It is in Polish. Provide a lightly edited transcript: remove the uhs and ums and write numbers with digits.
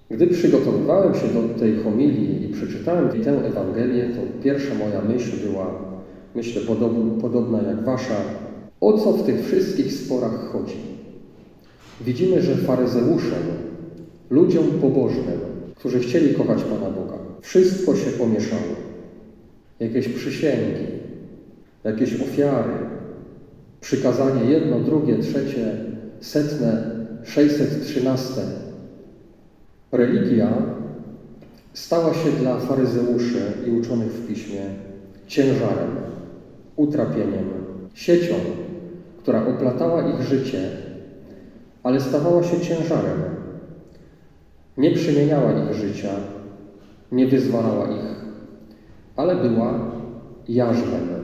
Gdy przygotowywałem się do tej homilii i przeczytałem tę Ewangelię, to pierwsza moja myśl była, myślę, podobna jak wasza. O co w tych wszystkich sporach chodzi? Widzimy, że faryzeuszom, ludziom pobożnym, którzy chcieli kochać Pana Boga, wszystko się pomieszało. Jakieś przysięgi, jakieś ofiary, przykazanie jedno, drugie, trzecie, setne, 613. Religia stała się dla faryzeuszy i uczonych w Piśmie ciężarem, utrapieniem, siecią, która oplatała ich życie, ale stawała się ciężarem. Nie przemieniała ich życia, nie wyzwalała ich, ale była jarzmem.